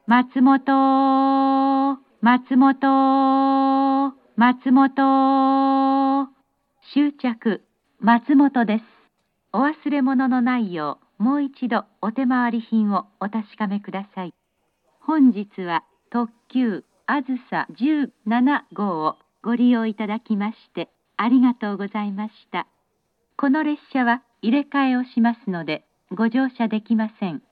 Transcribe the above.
松本、松本、松本。終着、松本です。お忘れ物のないよう、もう一度お手回り品をお確かめください。本日は特急あずさ17号をご利用いただきましてありがとうございました。この列車は入れ替えをしますのでご乗車できません。